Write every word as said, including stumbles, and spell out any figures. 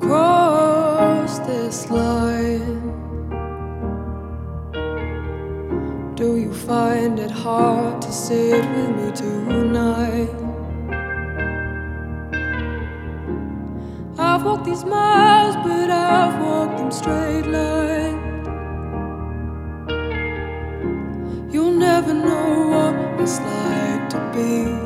cross this line? Do you find it hard to sit with me tonight? I've walked these miles, but I've walked them straight line. You'll never know what it's like to be